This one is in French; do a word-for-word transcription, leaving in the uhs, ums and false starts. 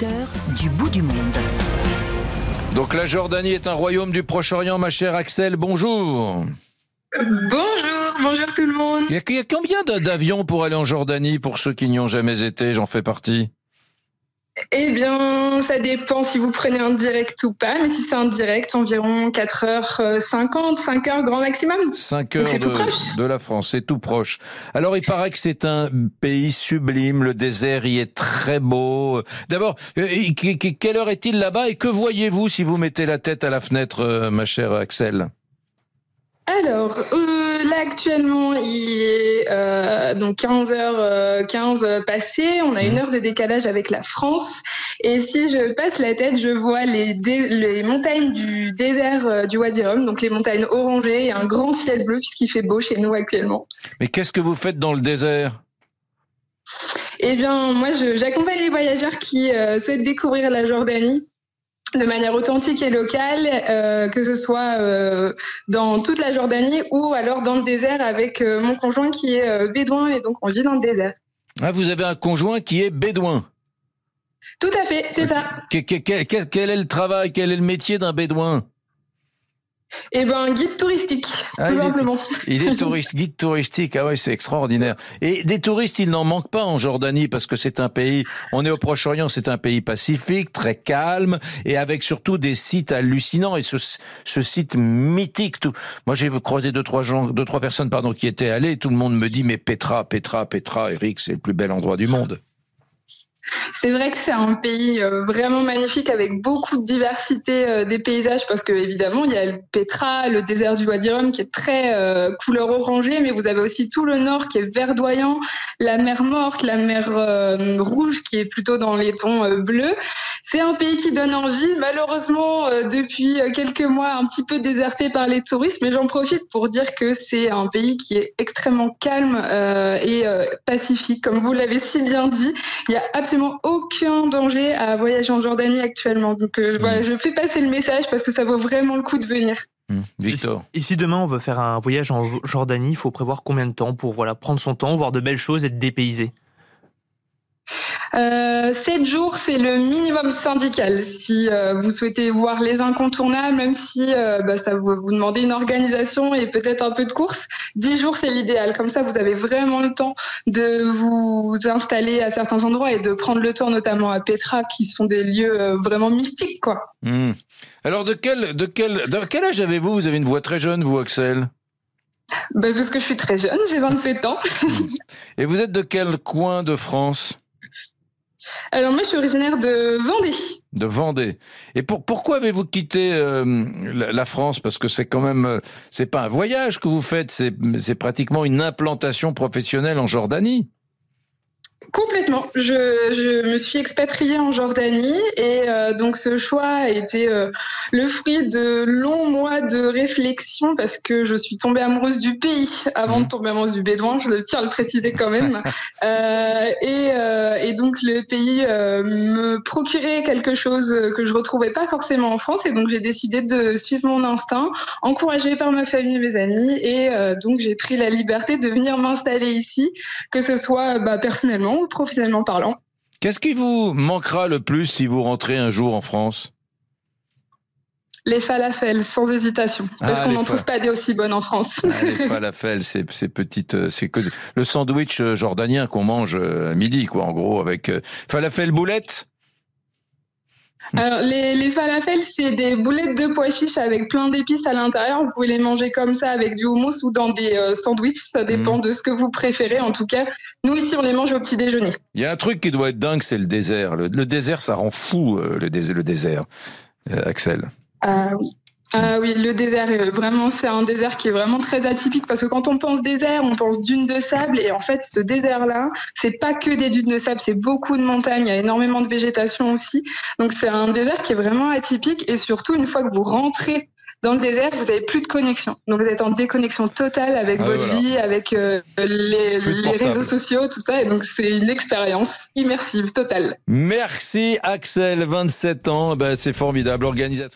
auditeurs du bout du monde. Donc la Jordanie est un royaume du Proche-Orient, ma chère Axel, bonjour. Bonjour, bonjour tout le monde. Il y a, il y a combien d'avions pour aller en Jordanie, pour ceux qui n'y ont jamais été, j'en fais partie? Eh bien, ça dépend si vous prenez un direct ou pas, mais si c'est un direct, environ quatre heures cinquante, cinq heures grand maximum. cinq heures de, de la France, c'est tout proche. Alors, il paraît que c'est un pays sublime, le désert y est très beau. D'abord, quelle heure est-il là-bas et que voyez-vous si vous mettez la tête à la fenêtre, ma chère Axel? Alors, euh, là actuellement, il est euh, donc quinze heures quinze passées. On a une heure de décalage avec la France. Et si je passe la tête, je vois les, dé- les montagnes du désert euh, du Wadi Rum, donc les montagnes orangées et un grand ciel bleu puisqu'il fait beau chez nous actuellement. Mais qu'est-ce que vous faites dans le désert? Eh bien, moi, je, j'accompagne les voyageurs qui euh, souhaitent découvrir la Jordanie de manière authentique et locale, euh, que ce soit euh, dans toute la Jordanie ou alors dans le désert avec euh, mon conjoint qui est euh, bédouin et donc on vit dans le désert. Ah, vous avez un conjoint qui est bédouin? Tout à fait, c'est ça. Quel, quel, quel, quel est le travail, quel est le métier d'un bédouin? Eh ben, guide touristique, ah, tout il simplement. Est, il est touriste, guide touristique. Ah ouais, c'est extraordinaire. Et des touristes, il n'en manque pas en Jordanie parce que c'est un pays, on est au Proche-Orient, c'est un pays pacifique, très calme et avec surtout des sites hallucinants et ce, ce site mythique. Tout. Moi, j'ai croisé deux, trois gens, deux, trois personnes, pardon, qui étaient allées et tout le monde me dit, mais Petra, Petra, Petra, Eric, c'est le plus bel endroit du monde. C'est vrai que c'est un pays vraiment magnifique avec beaucoup de diversité des paysages parce que évidemment il y a le Petra, le désert du Wadi Rum qui est très euh, couleur orangée, mais vous avez aussi tout le nord qui est verdoyant, la mer Morte, la mer euh, Rouge qui est plutôt dans les tons euh, bleus. C'est un pays qui donne envie, malheureusement euh, depuis quelques mois un petit peu déserté par les touristes, mais j'en profite pour dire que c'est un pays qui est extrêmement calme euh, et euh, pacifique, comme vous l'avez si bien dit. Il y a absolument aucun danger à voyager en Jordanie actuellement. Donc euh, mmh. voilà, je fais passer le message parce que ça vaut vraiment le coup de venir. Mmh. Victor. Et si demain on veut faire un voyage en Jordanie, il faut prévoir combien de temps pour voilà, prendre son temps, voir de belles choses et être dépaysé? Euh, sept jours, c'est le minimum syndical. Si euh, vous souhaitez voir les incontournables, même si euh, bah, ça vous, vous demandez une organisation et peut-être un peu de course, dix jours, c'est l'idéal. Comme ça, vous avez vraiment le temps de vous installer à certains endroits et de prendre le temps, notamment à Petra, qui sont des lieux euh, vraiment mystiques, quoi. Mmh. Alors, de quel, de, quel, de quel âge avez-vous? Vous avez une voix très jeune, vous, Axel? Bah, parce que je suis très jeune, j'ai vingt-sept ans. Et vous êtes de quel coin de France? Alors moi, je suis originaire de Vendée. De Vendée. Et pour, pourquoi avez-vous quitté euh, la, la France? Parce que c'est quand même, euh, c'est pas un voyage que vous faites, c'est, c'est pratiquement une implantation professionnelle en Jordanie. Complètement. Je, je me suis expatriée en Jordanie et euh, donc ce choix a été euh, le fruit de longs mois de réflexion parce que je suis tombée amoureuse du pays avant mmh. de tomber amoureuse du bédouin, je tiens à le préciser quand même. euh, et, euh, et donc le pays euh, me procurait quelque chose que je retrouvais pas forcément en France et donc j'ai décidé de suivre mon instinct, encouragée par ma famille et mes amis et euh, donc j'ai pris la liberté de venir m'installer ici, que ce soit bah, personnellement ou professionnellement parlant. Qu'est-ce qui vous manquera le plus si vous rentrez un jour en France? Les falafels, sans hésitation, parce ah, qu'on n'en fa... trouve pas des aussi bonnes en France. Ah, les falafels, c'est, c'est petites, c'est que le sandwich jordanien qu'on mange à midi, quoi, en gros, avec euh, falafel boulette. Alors, les, les falafels, c'est des boulettes de pois chiches avec plein d'épices à l'intérieur. Vous pouvez les manger comme ça avec du houmous ou dans des euh, sandwichs. Ça dépend mmh. de ce que vous préférez. En tout cas, nous ici, on les mange au petit déjeuner. Il y a un truc qui doit être dingue, c'est le désert. Le, le désert, ça rend fou, euh, le, dés- le désert, euh, Axel. Ah oui. Ah oui, le désert, vraiment, c'est un désert qui est vraiment très atypique parce que quand on pense désert, on pense dunes de sable et en fait, ce désert-là, c'est pas que des dunes de sable, c'est beaucoup de montagnes, il y a énormément de végétation aussi. Donc, c'est un désert qui est vraiment atypique et surtout, une fois que vous rentrez dans le désert, vous avez plus de connexion. Donc, vous êtes en déconnexion totale avec ah, votre voilà. vie, avec euh, les, les réseaux sociaux, tout ça. Et donc, c'est une expérience immersive, totale. Merci, Axel, vingt-sept ans. Ben, c'est formidable. Organisatrice.